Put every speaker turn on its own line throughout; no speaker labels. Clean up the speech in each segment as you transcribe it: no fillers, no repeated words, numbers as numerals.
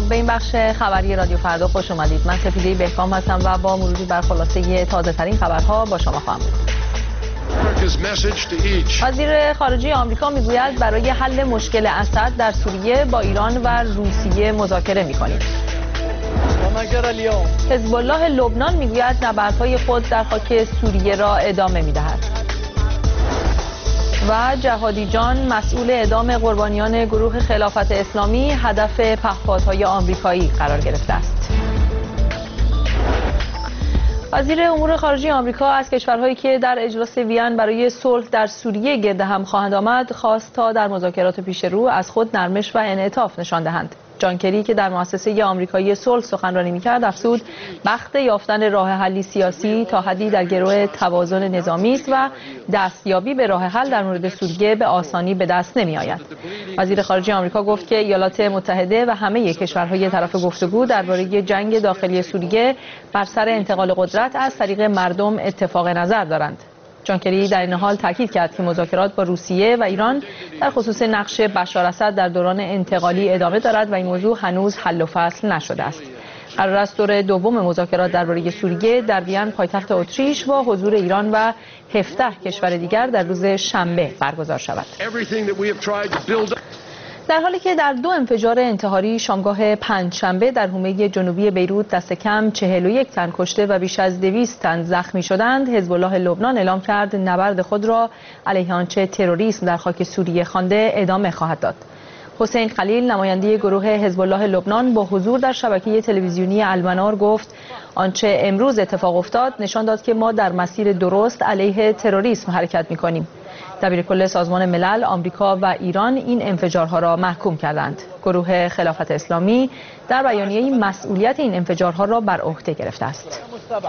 سلام، به این بخش خبری رادیو فردا خوش اومدید. من سپیده بهکام هستم و با مروری بر خلاصه تازه ترین خبرها با شما خواهم بود. وزیر خارجه آمریکا میگوید برای حل مشکل اسد در سوریه با ایران و روسیه مذاکره می‌کنیم. حزب الله لبنان میگوید نبردهای خود در خاک سوریه را ادامه می‌دهد. و جهادی جان مسئول اعدام قربانیان گروه خلافت اسلامی هدف پهپادهای آمریکایی قرار گرفته است. وزیر امور خارجه آمریکا از کشورهایی که در اجلاس وین برای صلح در سوریه گرد هم خواهند آمد خواست تا در مذاکرات پیش رو از خود نرمش و انعطاف نشان دهند. جان کری که در مؤسسه آمریکایی صلح سخنرانی می‌کرد افزود وقت یافتن راه حلی سیاسی تا حدی در گرو توازن نظامی است و دستیابی به راه حل در مورد سوریه به آسانی به دست نمی‌آید. وزیر خارجه آمریکا گفت که ایالات متحده و همه کشورهای طرف گفتگو درباره جنگ داخلی سوریه بر سر انتقال قدرت از طریق مردم اتفاق نظر دارند. جان کری در این حال تاکید کرد که مذاکرات با روسیه و ایران در خصوص نقش بشار اسد در دوران انتقالی ادامه دارد و این موضوع هنوز حل و فصل نشده است. قرار است دور دوم مذاکرات درباره سوریه در وین پایتخت اتریش با حضور ایران و 17 کشور دیگر در روز شنبه برگزار شود. در حالی که در 2 انفجار انتحاری شامگاه پنجشنبه در حومه جنوبی بیروت دست کم 41 تن کشته و بیش از 200 تن زخمی شدند، حزب الله لبنان اعلام کرد نبرد خود را علیه آنچه تروریسم در خاک سوریه خوانده ادامه خواهد داد. حسین خلیل نماینده گروه حزب الله لبنان با حضور در شبکه تلویزیونی المنار گفت آنچه امروز اتفاق افتاد نشان داد که ما در مسیر درست علیه تروریسم حرکت می‌کنیم. دبیرکل سازمان ملل، آمریکا و ایران این انفجارها را محکوم کردند. گروه خلافت اسلامی در بیانیه‌ای مسئولیت این انفجارها را بر عهده گرفته است.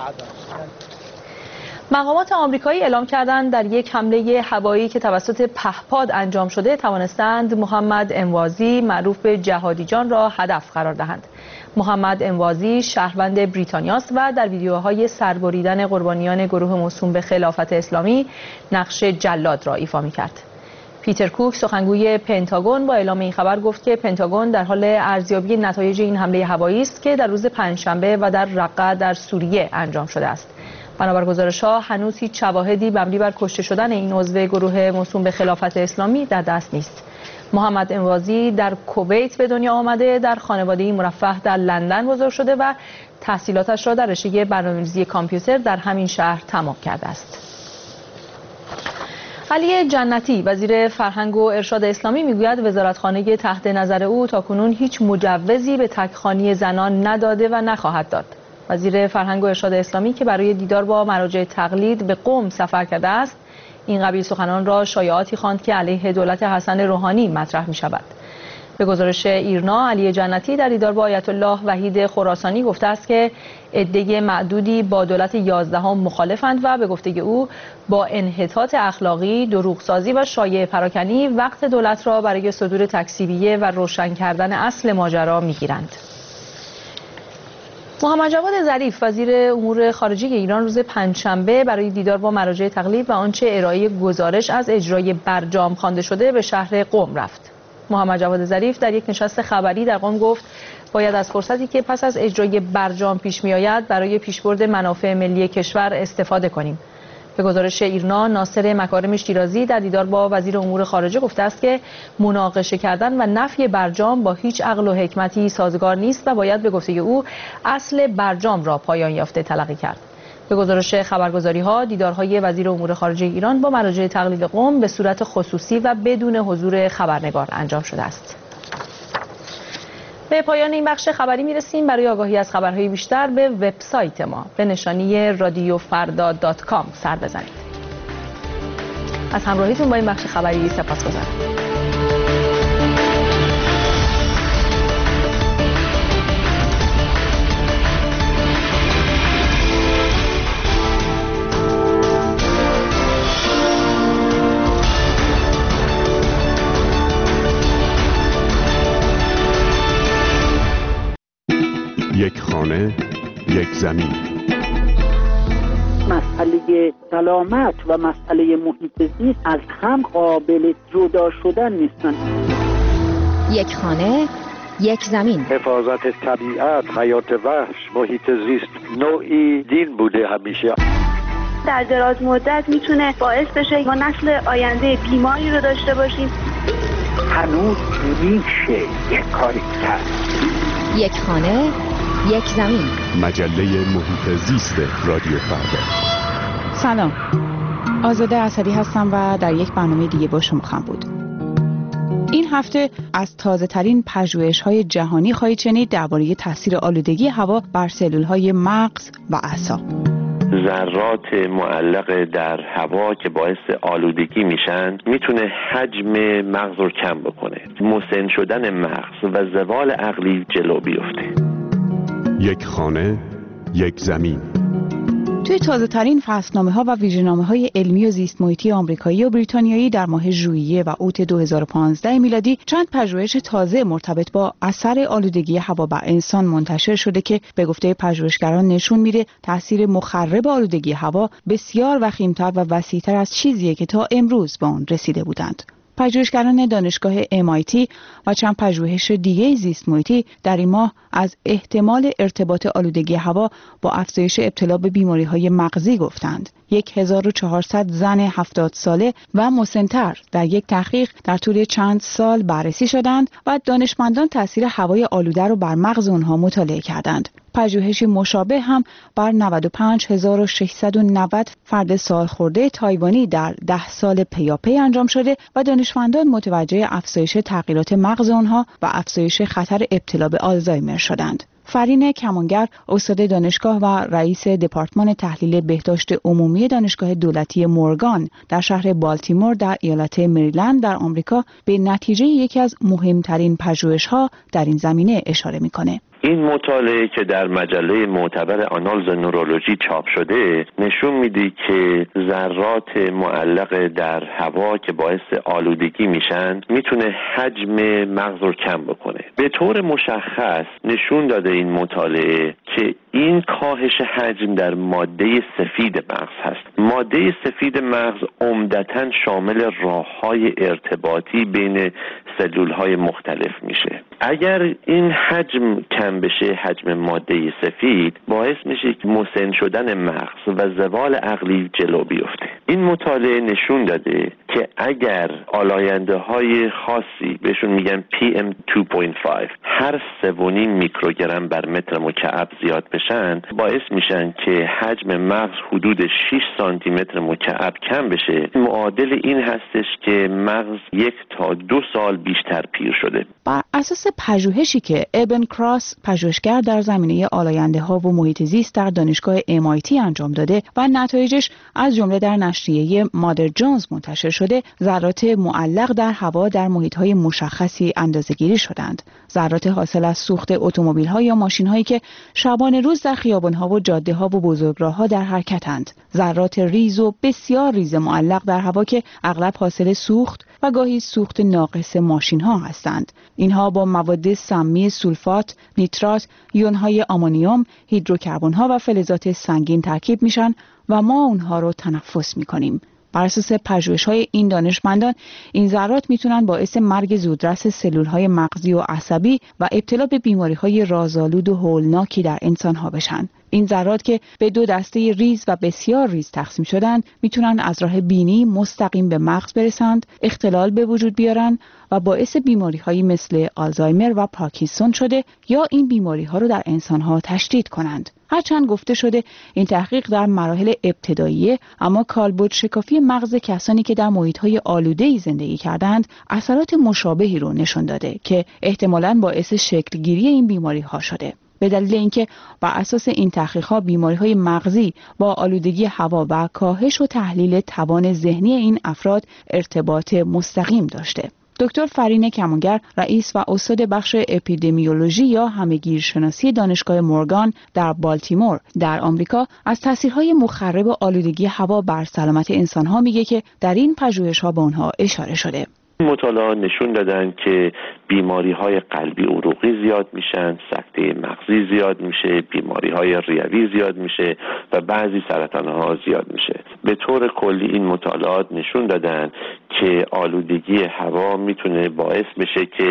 مقامات آمریکایی اعلام کردند در یک حمله هوایی که توسط پهپاد انجام شده توانستند محمد انوازی معروف به جهادی جان را هدف قرار دهند. محمد انوازی شهروند بریتانیاست و در ویدیوهای سربریدن قربانیان گروه موسوم به خلافت اسلامی نقش جلاد را ایفا می‌کرد. پیتر کوک سخنگوی پنتاگون با اعلام این خبر گفت که پنتاگون در حال ارزیابی نتایج این حمله هوایی است که در روز پنجشنبه و در رقه در سوریه انجام شده است. بنابر گزارش‌ها هنوز هیچ شواهدی مبنی بر کشته شدن این عضو گروه موسوم به خلافت اسلامی در دست نیست. محمد انوازی در کویت به دنیا آمده، در خانواده‌ای مرفه در لندن بزرگ شده و تحصیلاتش را در رشته برنامه‌ریزی کامپیوتر در همین شهر تمام کرده است. علی جنتی وزیر فرهنگ و ارشاد اسلامی میگوید وزارتخانه تحت نظر او تاکنون هیچ مجوزی به تک‌خوانی زنان نداده و نخواهد داد. وزیر فرهنگ و ارشاد اسلامی که برای دیدار با مراجع تقلید به قم سفر کرده است این قبیل سخنان را شایعاتی خواند که علیه دولت حسن روحانی مطرح می شود. به گزارش ایرنا علی جنتی در دیدار با آیت الله وحید خراسانی گفته است که عده معدودی با دولت 11 مخالفند و به گفته او با انحطاط اخلاقی، دروغسازی و شایعه پراکنی وقت دولت را برای صدور تکذیبیه و روشن کردن اصل ماجرا می گیرند. محمد جواد ظریف وزیر امور خارجه ایران روز پنجشنبه برای دیدار با مراجع تقلید و آنچه ارائه گزارش از اجرای برجام خوانده شده به شهر قم رفت. محمد جواد ظریف در یک نشست خبری در قم گفت باید از فرصتی که پس از اجرای برجام پیش می آید برای پیشبرد منافع ملی کشور استفاده کنیم. به گزارش ایرنا ناصر مکارم شیرازی در دیدار با وزیر امور خارجه گفته است که مناقشه کردن و نفی برجام با هیچ عقل و حکمتی سازگار نیست و باید به گفته او اصل برجام را پایان یافته تلقی کرد. به گزارش خبرگزاری‌ها دیدارهای وزیر امور خارجه ایران با مراجع تقلید قم به صورت خصوصی و بدون حضور خبرنگار انجام شده است. به پایان این بخش خبری میرسیم. برای آگاهی از خبرهای بیشتر به وبسایت ما به نشانی radiofarda.com سر بزنید. از همراهیتون با این بخش خبری سپاسگزارم.
یک خانه، یک زمین.
مسئله سلامت و مسئله محیط زیست از هم قابل جدا شدن نیستن.
یک خانه، یک زمین.
حفاظت طبیعت، حیات وحش، محیط زیست نوعی دین بوده همیشه.
در دراز مدت میتونه باعث بشه ما نسل آینده بیماری رو داشته باشیم.
هنوز میشه یک کاری کرد.
یک خانه، یک زمین.
مجله محیط زیست رادیو فردا.
سلام، آزاده اسدی هستم و در یک برنامه دیگه با شما خواهم بود. این هفته از تازه ترین پژوهش‌های جهانی خواهید شنید درباره تاثیر آلودگی هوا بر سلول‌های مغز و اعصاب.
ذرات معلق در هوا که باعث آلودگی میشن میتونه حجم مغز رو کم بکنه، مسن شدن مغز و زوال عقلی جلو بیفته.
یک خانه، یک زمین.
توی تازه ترین فصلنامه‌ها و ویژه‌نامه‌های علمی و زیست محیطی آمریکایی و بریتانیایی در ماه ژوئیه و اوت 2015 میلادی چند پژوهش تازه مرتبط با اثر آلودگی هوا بر انسان منتشر شده که به گفته پژوهشگران نشون میده تاثیر مخرب آلودگی هوا بسیار وخیم‌تر و وسیع‌تر از چیزیه که تا امروز به آن رسیده بودند. پژوهشگران دانشگاه MIT و چند پژوهش دیگه زیست محیطی در این ماه از احتمال ارتباط آلودگی هوا با افزایش ابتلا به بیماری‌های مغزی گفتند. 1400 زن 70 ساله و مسن‌تر در یک تحقیق در طول چند سال بررسی شدند و دانشمندان تاثیر هوای آلوده را بر مغز آنها مطالعه کردند. پژوهشی مشابه هم بر 95690 فرد سالخورده تایوانی در 10 سال پیاپی انجام شده و دانشمندان متوجه افزایش تغییرات مغز آنها و افزایش خطر ابتلا به آلزایمر شدند. فرین کمانگر، استاد دانشگاه و رئیس دپارتمان تحلیل بهداشت عمومی دانشگاه دولتی مورگان در شهر بالتیمور در ایالت مریلند در آمریکا، به نتیجه یکی از مهمترین پژوهش‌ها در این زمینه اشاره می‌کنه.
این مطالعه که در مجله معتبر آنالز نورولوژی چاپ شده نشون میده که ذرات معلق در هوا که باعث آلودگی میشن میتونه حجم مغز رو کم بکنه. به طور مشخص نشون داده این مطالعه که این کاهش حجم در ماده سفید مغز هست. ماده سفید مغز عمدتاً شامل راه‌های ارتباطی بین سلول‌های مختلف میشه. اگر این حجم کم بشه، حجم ماده سفید، باعث میشه که مسن شدن مغز و زوال عقلی جلو بیفته. این مطالعه نشون داده که اگر آلاینده‌های خاصی بهشون میگن PM2.5 هر 3.5 میکروگرم بر متر مکعب زیاد بشن، باعث میشن که حجم مغز حدود 6 سانتی متر مکعب کم بشه. معادل این هستش که مغز 1 تا 2 سال بیشتر پیر شده.
بر اساس پژوهشی که ابن کراس، پژوهشگر در زمینه آلاینده‌ها و محیط زیست در دانشگاه MIT انجام داده و نتایجش از جمله در نشریه مادر جونز منتشر شده، ذرات معلق در هوا در محیط‌های مشخصی اندازه‌گیری شدند. ذرات حاصل از سوخت اتومبیل‌ها یا ماشین‌هایی که شبانه روز در خیابان‌ها و جاده‌ها و بزرگراه‌ها در حرکتند. ذرات ریز و بسیار ریز معلق در هوا که اغلب حاصل سوخت و گاهی سوخت ناقص ماشین‌ها هستند. اینها با مواد سمی سولفات، نیترات، یون‌های آمونیوم، هیدروکربن‌ها و فلزات سنگین ترکیب میشن و ما اونها رو تنفس می‌کنیم. بر اساس پژوهش‌های این دانشمندان، این ذرات میتونن باعث مرگ زودرس سلول‌های مغزی و عصبی و ابتلا به بیماری‌های رازآلود و هولناکی در انسان‌ها بشن. این ذرات که به 2 دسته ریز و بسیار ریز تقسیم شدن، میتونن از راه بینی مستقیم به مغز برسند، اختلال به وجود بیارن و باعث بیماری‌هایی مثل آلزایمر و پارکینسون شده یا این بیماری‌ها رو در انسان‌ها تشدید کنند. هرچند گفته شده این تحقیق در مراحل ابتداییه، اما کالبد شکافی مغز کسانی که در محیط‌های آلوده‌ای زندگی کردند اثرات مشابهی رو نشون داده که احتمالاً باعث شکل‌گیری این بیماری‌ها شده. به دلیل اینکه بر اساس این تحقیق‌ها بیماری‌های مغزی با آلودگی هوا و کاهش و تحلیل توان ذهنی این افراد ارتباط مستقیم داشته. دکتر فرین کمانگر، رئیس و استاد بخش اپیدمیولوژی یا همه‌گیرشناسی دانشگاه مورگان در بالتیمور در آمریکا، از تاثیرهای مخرب آلودگی هوا بر سلامت انسان‌ها میگه که در این پژوهش‌ها به آنها اشاره شده.
مطالعات نشون دادن که بیماری‌های قلبی عروقی زیاد میشن، سکته مغزی زیاد میشه، بیماری‌های ریوی زیاد میشه و بعضی سرطان‌ها زیاد میشه. به طور کلی این مطالعات نشون دادن که آلودگی هوا میتونه باعث بشه که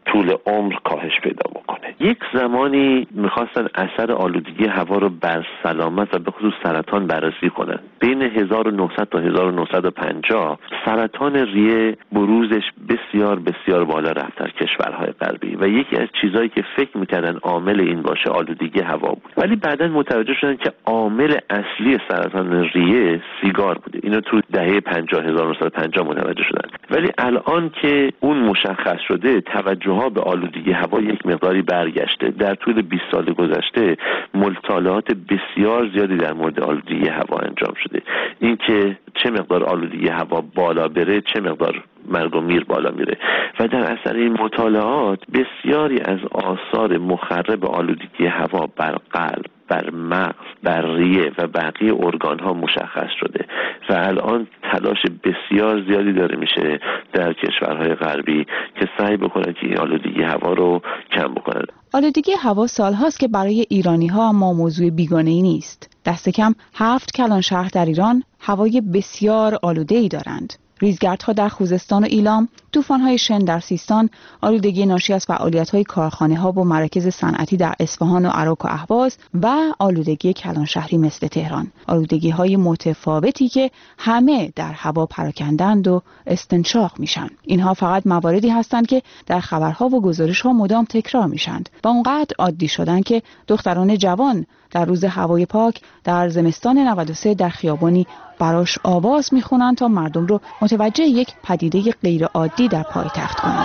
طول عمر کاهش پیدا بکنه. یک زمانی میخواستن اثر آلودگی هوا رو بر سلامت و به خصوص سرطان بررسی کنن. بین 1900 تا 1950 سرطان ریه بروزش بسیار بسیار بالا رفت در کشورهای غربی و یکی از چیزایی که فکر میکردن عامل این باشه آلودگی هوا بود، ولی بعداً متوجه شدن که عامل اصلی سرطان ریه سیگار بوده. اینو تو دهه 1950 متوجه شدن، ولی الان که اون مشخص شده توجه‌ها به آلودگی هوا یک مقداری برگشته. در طول 20 سال گذشته مطالعات بسیار زیادی در مورد آلودگی هوا انجام شده. اینکه چه مقدار آلودگی هوا بالا بره، چه مقدار مرگ و میر بالا میره و در اثر این مطالعات بسیاری از آثار مخرب آلودگی هوا بر قلب، بر مغز، بر ریه و بقیه ارگان ها مشخص شده و الان تلاش بسیار زیادی داره میشه در کشورهای غربی که سعی بکنن که این آلودگی هوا رو کم بکنن.
آلودگی هوا سالهاست که برای ایرانی ها اما موضوع بیگانه‌ای نیست. دست کم 7 کلان شهر در ایران هوای بسیار آلوده‌ای دارند. ریزگردها در خوزستان و ایلام، طوفان‌های شن در سیستان، آلودگی ناشی از فعالیت‌های کارخانه‌ها و مراکز صنعتی در اصفهان و عراق و اهواز و آلودگی کلانشهری مثل تهران. آلودگی‌های متفاوتی که همه در هوا پراکندند و استنشاق میشن. اینها فقط مواردی هستند که در خبرها و گزارش‌ها مدام تکرار میشند و اونقدر عادی شدن که دختران جوان در روز هوای پاک در زمستان 93 در خیابانی براش آواز میخونن تا مردم رو متوجه یک پدیده غیر عادی در پایتخت کنند.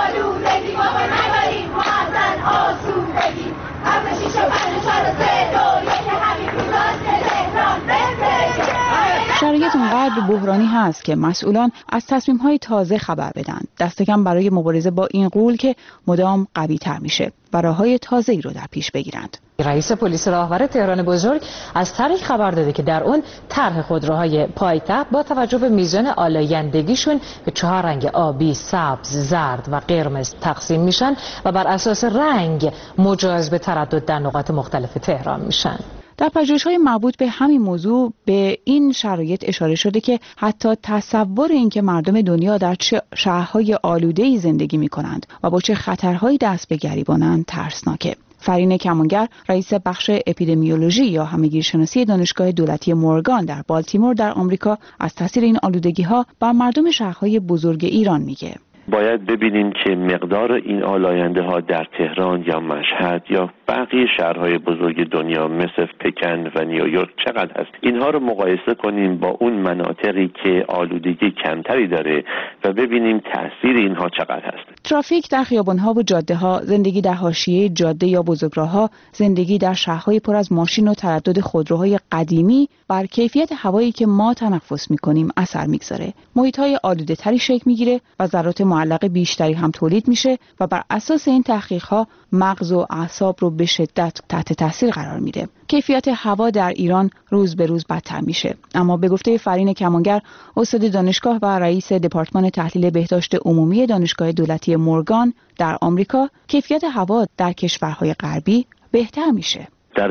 شرایط اونقدر بحرانی هست که مسئولان از تصمیم‌های تازه خبر بدن، دست کم برای مبارزه با این غول که مدام قوی‌تر میشه و راه‌های تازه‌ای رو در پیش بگیرند.
رئیس پلیس راهور تهران بزرگ از طرحی خبر داده که در اون طرح خودروهای پایتخت با توجه به میزان آلایندگیشون به 4 رنگ آبی، سبز، زرد و قرمز تقسیم میشن و بر اساس رنگ مجاز به تردد در نقاط مختلف تهران میشن.
در پژوهش‌های مربوط به همین موضوع به این شرایط اشاره شده که حتی تصور این که مردم دنیا در چه شهرهای آلوده‌ای زندگی می‌کنند و با چه خطرهایی دست به گریبانند ترسناکه. فرین کمانگر، رئیس بخش اپیدمیولوژی یا همگیرشناسی دانشگاه دولتی مورگان در بالتیمور در آمریکا از تاثیر این آلودگی‌ها بر مردم شهرهای بزرگ ایران میگه.
باید ببینیم که مقدار این آلاینده ها در تهران یا مشهد یا بقیه شهرهای بزرگ دنیا مثل پکن و نیویورک چقدر هست. اینها رو مقایسه کنیم با اون مناطقی که آلودگی کمتری داره و ببینیم تاثیر اینها چقدر هست.
ترافیک در خیابان‌ها و جاده‌ها، زندگی در حاشیه جاده یا بزرگراه‌ها، زندگی در شهرهای پر از ماشین و تردد خودروهای قدیمی بر کیفیت هوایی که ما تنفس می‌کنیم اثر می‌گذاره. محیط‌های آلوده‌تری شکل می‌گیره و ذرات معلق بیشتری هم تولید میشه و بر اساس این تحقیق‌ها مغز و اعصاب رو به شدت تحت تاثیر قرار میده. کیفیت هوا در ایران روز به روز بدتر میشه. اما به گفته فرین کمانگر، استاد دانشگاه و رئیس دپارتمان تحلیل بهداشت عمومی دانشگاه دولتی مورگان در آمریکا، کیفیت هوا در کشورهای غربی بهتر میشه.
در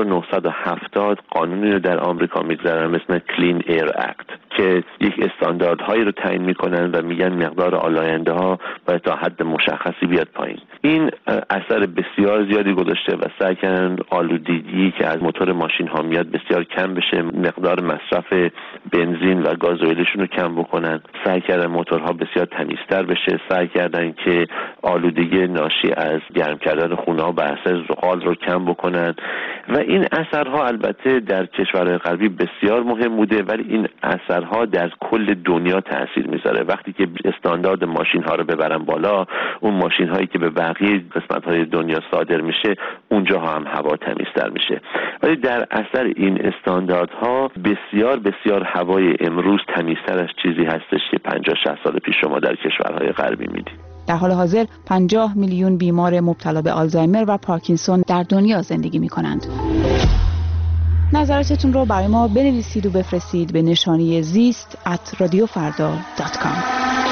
1970 قانونی رو در آمریکا میگذارن مثل کلین ایر اکت که یک استانداردهایی رو تعیین میکنن و میگن مقدار آلاینده ها باید تا حد مشخصی بیاد پایین. این اثر بسیار زیادی گذاشته و سعی کردن آلودگی که از موتور ماشین ها میاد بسیار کم بشه، مقدار مصرف بنزین و گازوئیلشون رو کم بکنن، سعی کردن موتورها بسیار تمیزتر بشه، سعی کردن که آلودگی ناشی از گرم کردن خونه ها بر اساس زغال رو کم بکنن و این اثرها البته در کشورهای غربی بسیار مهم بوده، ولی این اثرها در کل دنیا تاثیر میذاره. وقتی که استاندارد ماشین ها رو ببرن بالا، اون ماشین هایی که به بقیه قسمت های دنیا صادر میشه اونجاها هم هوا تمیزتر میشه. ولی در اثر این استانداردها بسیار بسیار هوای امروز تمیزتر از چیزی هستش که 50-60 سال پیش شما در کشورهای غربی میدید.
در حال حاضر 50 میلیون بیمار مبتلا به آلزایمر و پارکینسون در دنیا زندگی می کنند. نظراتتون رو برای ما بنویسید و بفرستید به نشانی زیست@radiofarda.com.